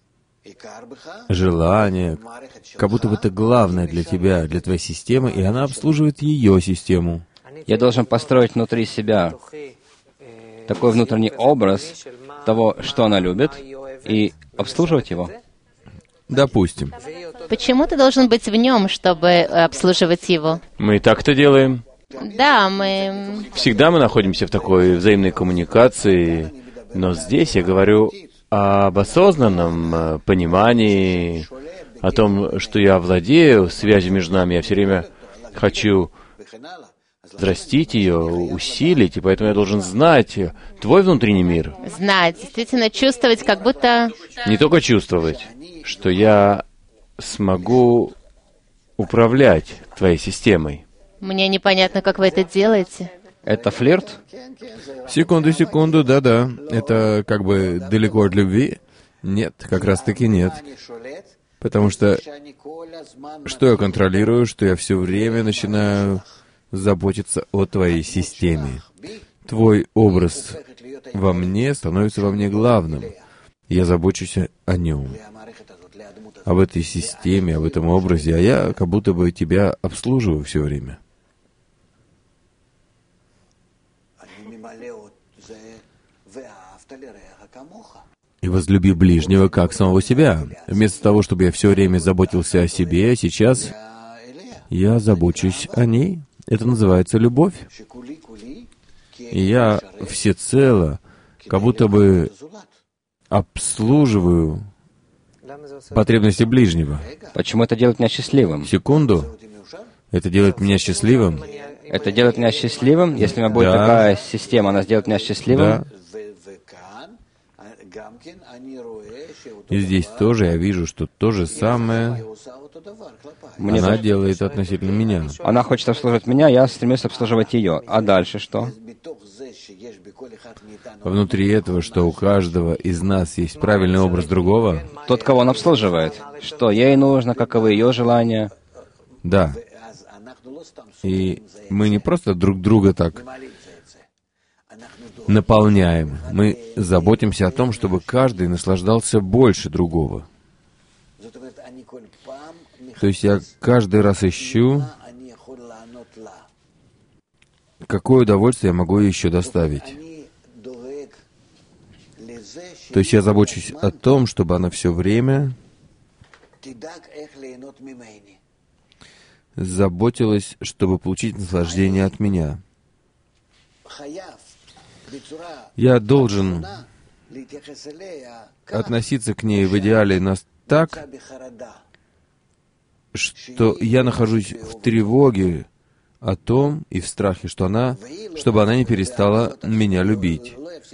желание, как будто бы это главное для тебя, для твоей системы, и она обслуживает ее систему. Я должен построить внутри себя такой внутренний образ того, что она любит, и обслуживать его. Допустим. Почему ты должен быть в нем, чтобы обслуживать его? Мы и так это делаем. Да, мы... Всегда мы находимся в такой взаимной коммуникации, но здесь я говорю об осознанном э, понимании, о том, что я владею связью между нами, я все время хочу взрастить ее, усилить, и поэтому я должен знать твой внутренний мир. Знать, действительно чувствовать, как будто... Не только чувствовать, что я смогу управлять твоей системой. Мне непонятно, как вы это делаете. Это флирт? Секунду, секунду, да-да. Это как бы далеко от любви? Нет, как раз-таки нет. Потому что что я контролирую, что я все время начинаю заботиться о твоей системе. Твой образ во мне становится во мне главным. Я забочусь о нем, об этой системе, об этом образе, а я как будто бы тебя обслуживаю все время. И возлюби ближнего как самого себя. Вместо того, чтобы я все время заботился о себе, сейчас я забочусь о ней. Это называется любовь. И я всецело, как будто бы обслуживаю потребности ближнего. Почему это делает меня счастливым? Секунду. Это делает меня счастливым? Это делает меня счастливым? Если у меня будет Да. такая система, она сделает меня счастливым? Да. И здесь тоже я вижу, что то же самое Мне она тоже. делает относительно меня. Она хочет обслуживать меня, я стремлюсь обслуживать ее. А дальше что? Внутри этого, что у каждого из нас есть правильный образ другого, Тот, кого он обслуживает. Что ей нужно, каковы ее желания. да. И мы не просто друг друга так наполняем, мы заботимся о том, чтобы каждый наслаждался больше другого. То есть я каждый раз ищу, какое удовольствие я могу ей еще доставить. То есть я забочусь о том, чтобы она все время заботилась, чтобы получить наслаждение от меня. Я должен относиться к ней в идеале нас так, что я нахожусь в тревоге о том и в страхе, что она, чтобы она не перестала меня любить.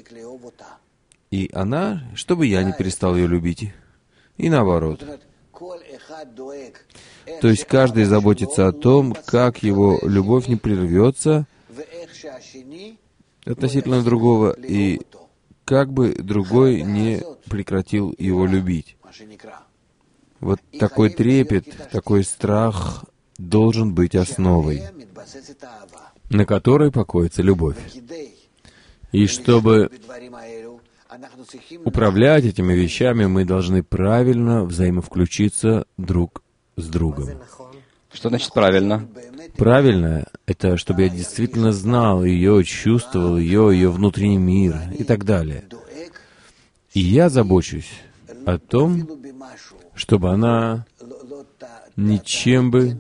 И она, чтобы я не перестал ее любить. И наоборот. То есть каждый заботится о том, как его любовь не прервется относительно другого, и как бы другой не прекратил его любить. Вот такой трепет, такой страх должен быть основой, на которой покоится любовь. И чтобы управлять этими вещами, мы должны правильно взаимовключиться друг с другом. Что значит правильно? Правильно — это чтобы я действительно знал ее, чувствовал ее, ее внутренний мир и так далее. И я забочусь о том, чтобы она ничем бы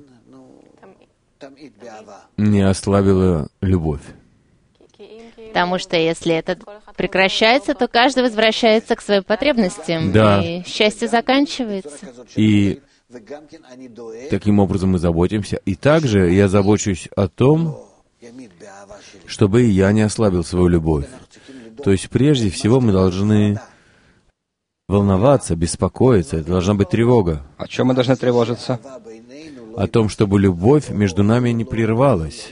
не ослабила любовь. Потому что если это прекращается, то каждый возвращается к своим потребностям, Да. и счастье заканчивается. И таким образом мы заботимся. И также я забочусь о том, чтобы я не ослабил свою любовь. То есть прежде всего мы должны волноваться, беспокоиться. Это должна быть тревога. О чем мы должны тревожиться? О том, чтобы любовь между нами не прервалась.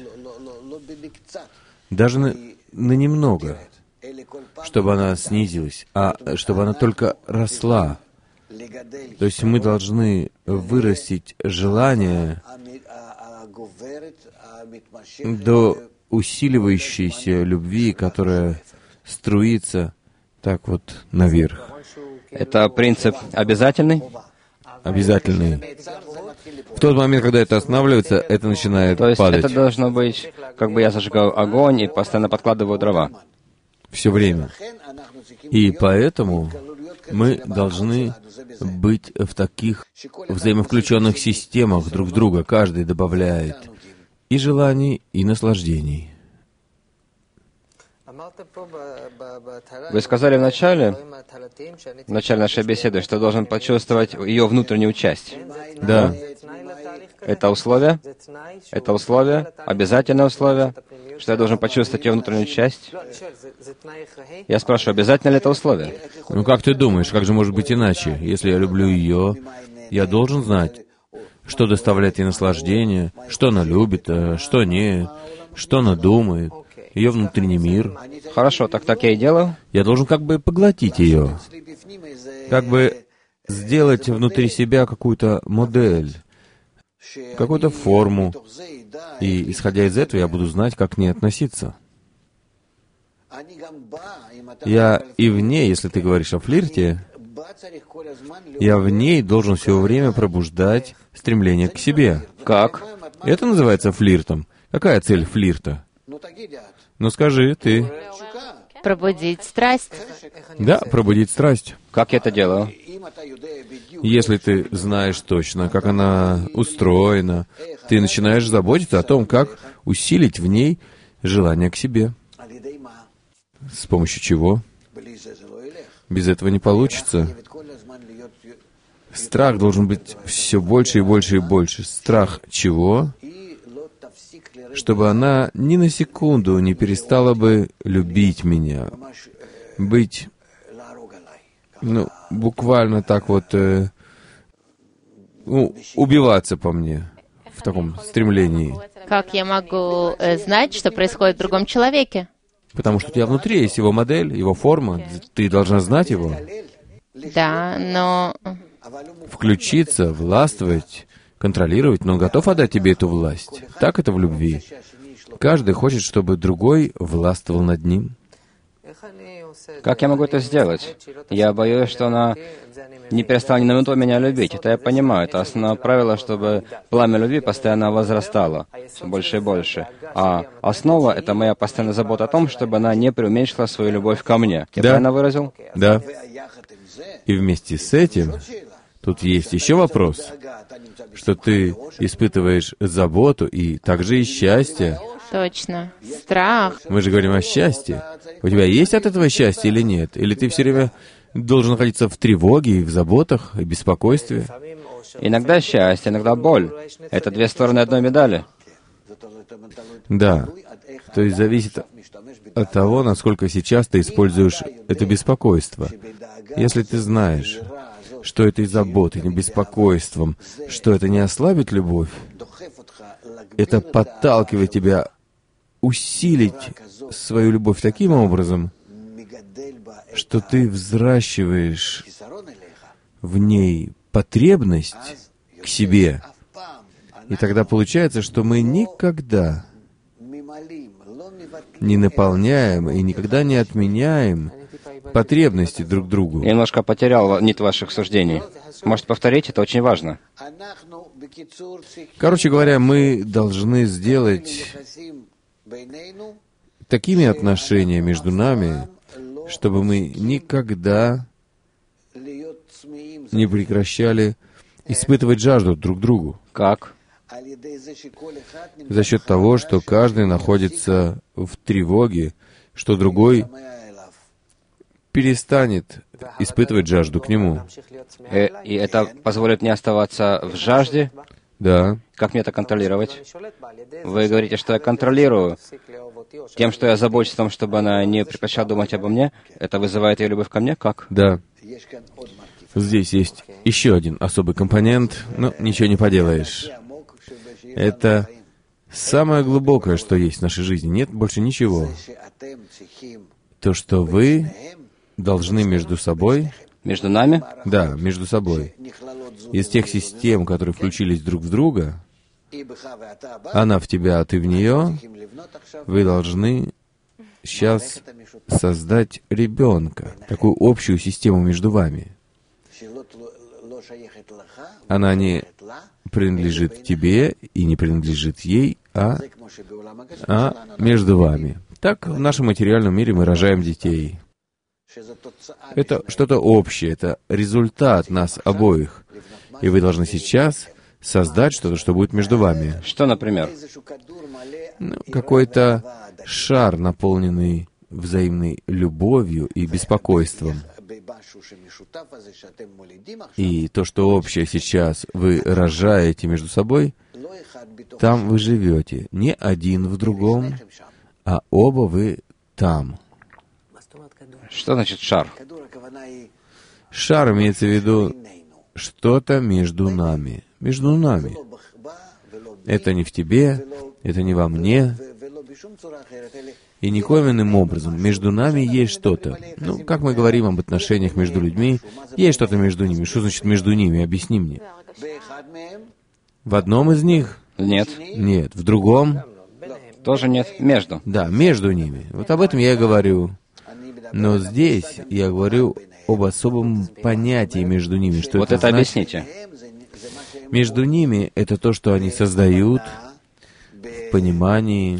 Даже на, на немного. Чтобы она снизилась, а чтобы она только росла. То есть мы должны вырастить желание до усиливающейся любви, которая струится так вот наверх. Это принцип обязательный? Обязательный. В тот момент, когда это останавливается, это начинает То есть падать. это должно быть, как бы я зажигаю огонь и постоянно подкладываю дрова. Все время. И поэтому мы должны быть в таких взаимовключенных системах друг в друга. Каждый добавляет и желаний, и наслаждений. Вы сказали в начале, в начале нашей беседы, что должен почувствовать ее внутреннюю часть. Да. Это условие? Это условие? Обязательное условие? Что я должен почувствовать ее внутреннюю часть? Я спрашиваю, обязательно ли это условие? Ну как ты думаешь, как же может быть иначе? Если я люблю ее, я должен знать, что доставляет ей наслаждение, что она любит, а что нет, что она думает, ее внутренний мир. Хорошо, так так я и делаю. Я должен как бы поглотить ее, как бы сделать внутри себя какую-то модель, какую-то форму, и, исходя из этого, я буду знать, как к ней относиться. Я и в ней, если ты говоришь о флирте, я в ней должен все время пробуждать стремление к себе. Как? Это называется флиртом. Какая цель флирта? Ну скажи, ты. Пробудить страсть. Да, пробудить страсть. Как я это делаю? Если ты знаешь точно, как она устроена, ты начинаешь заботиться о том, как усилить в ней желание к себе. С помощью чего? Без этого не получится. Страх должен быть все больше и больше и больше. Страх чего? Чтобы она ни на секунду не перестала бы любить меня, быть, ну, буквально так вот, э, ну, убиваться по мне в таком стремлении. Как я могу э, знать, что происходит в другом человеке? Потому что у тебя внутри есть его модель, его форма, ты должна знать его. Да, но Включиться, властвовать, контролировать, но он готов отдать тебе эту власть. Так это в любви. Каждый хочет, чтобы другой властвовал над ним. Как я могу это сделать? Я боюсь, что она не перестала ни на минуту меня любить. Это я понимаю. Это основное правило, чтобы пламя любви постоянно возрастало, все больше и больше. А основа — это моя постоянная забота о том, чтобы она не преуменьшила свою любовь ко мне. Я Да. правильно выразил? Да. И вместе с этим, тут есть еще вопрос, что ты испытываешь заботу и также и счастье. точно. Страх. Мы же говорим о счастье. У тебя есть от этого счастье или нет? Или ты все время должен находиться в тревоге, и в заботах, и беспокойстве? Иногда счастье, иногда боль. Это две стороны одной медали. Да. То есть зависит от того, насколько сейчас ты используешь это беспокойство. Если ты знаешь, что этой заботой, не беспокойством, что это не ослабит любовь, это подталкивает тебя усилить свою любовь таким образом, что ты взращиваешь в ней потребность к себе. И тогда получается, что мы никогда не наполняем и никогда не отменяем потребности друг другу. Я немножко потерял нить ваших суждений. Может, повторить? Это очень важно. Короче говоря, мы должны сделать такими отношения между нами, чтобы мы никогда не прекращали испытывать жажду друг другу. Как? За счет того, что каждый находится в тревоге, что другой перестанет испытывать жажду к нему. Э, и это позволит мне оставаться в жажде? Да. Как мне это контролировать? Вы говорите, что я контролирую тем, что я забочусь о том, чтобы она не прекращала думать обо мне. Это вызывает ее любовь ко мне? Как? Да. Здесь есть еще один особый компонент, но ничего не поделаешь. Это самое глубокое, что есть в нашей жизни. Нет больше ничего. То, что вы должны между собой... Между нами? Да, между собой. Из тех систем, которые включились друг в друга, она в тебя, а ты в нее, вы должны сейчас создать ребенка, такую общую систему между вами. Она не принадлежит тебе и не принадлежит ей, а, а между вами. Так в нашем материальном мире мы рожаем детей. Это что-то общее, это результат нас обоих. И вы должны сейчас создать что-то, что будет между вами. Что, например? Ну, какой-то шар, наполненный взаимной любовью и беспокойством. И то, что общее сейчас вы рожаете между собой, там вы живете. Не один в другом, а оба вы там. Что значит шар? Шар имеется в виду что-то между нами. Между нами. Это не в тебе, это не во мне. И никоим иным образом между нами есть что-то. Ну, как мы говорим об отношениях между людьми, есть что-то между ними. Что значит между ними? Объясни мне. В одном из них? Нет. Нет. В другом? Тоже нет. Между. Да, между ними. Вот об этом я и говорю. Но здесь я говорю об особом понятии между ними. Что вот это это значит? объясните. Между ними это то, что они создают в понимании,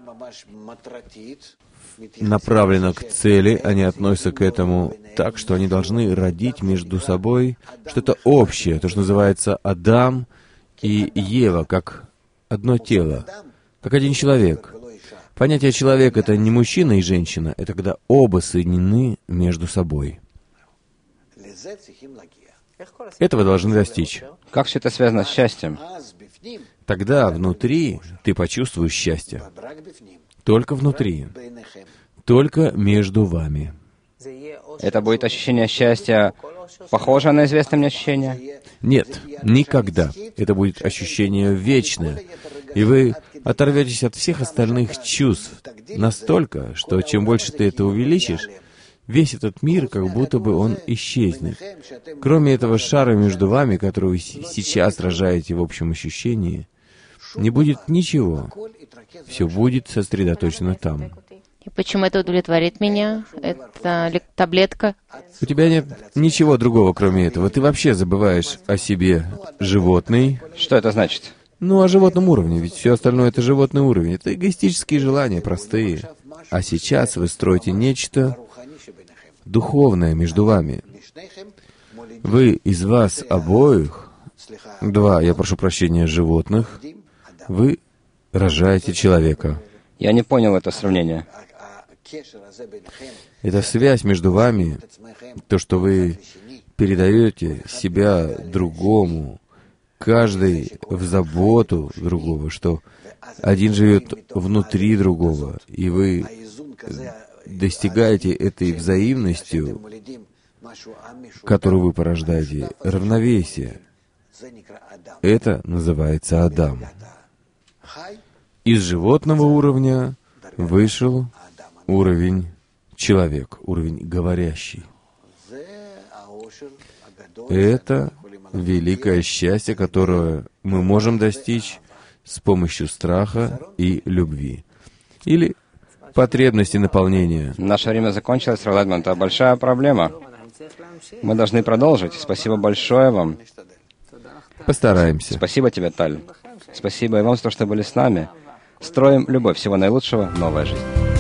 направлено к цели, они относятся к этому так, что они должны родить между собой что-то общее, то, что называется Адам и Ева, как одно тело, как один человек. Понятие человека — это не мужчина и женщина, это когда оба соединены между собой. Этого должны достичь. Как все это связано с счастьем? Тогда внутри ты почувствуешь счастье. Только внутри. Только между вами. Это будет ощущение счастья, похожее на известное мне ощущение? Нет, никогда. Это будет ощущение вечное. И вы оторветесь от всех остальных чувств настолько, что чем больше ты это увеличишь, весь этот мир, как будто бы он исчезнет. Кроме этого шара между вами, который вы сейчас рожаете в общем ощущении, не будет ничего. Все будет сосредоточено там. И почему это удовлетворит меня? Это ли- таблетка? У тебя нет ничего другого, кроме этого. Ты вообще забываешь о себе, животный. Что это значит? Ну, о животном уровне, ведь все остальное — это животный уровень. Это эгоистические желания, простые. А сейчас вы строите нечто духовное между вами. Вы из вас обоих, два, я прошу прощения, животных, вы рожаете человека. Я не понял это сравнение. Это связь между вами, то, что вы передаете себя другому, каждый в заботу другого, что один живет внутри другого, и вы достигаете этой взаимностью, которую вы порождаете, равновесие. Это называется Адам. Из животного уровня вышел уровень человек, уровень говорящий. Это великое счастье, которое мы можем достичь с помощью страха и любви. или потребности наполнения. Наше время закончилось, Ролайдман, это большая проблема. Мы должны продолжить. Спасибо большое вам. Постараемся. Спасибо тебе, Таль. Спасибо и вам за то, что были с нами. Строим любовь. Всего наилучшего. Новая жизнь.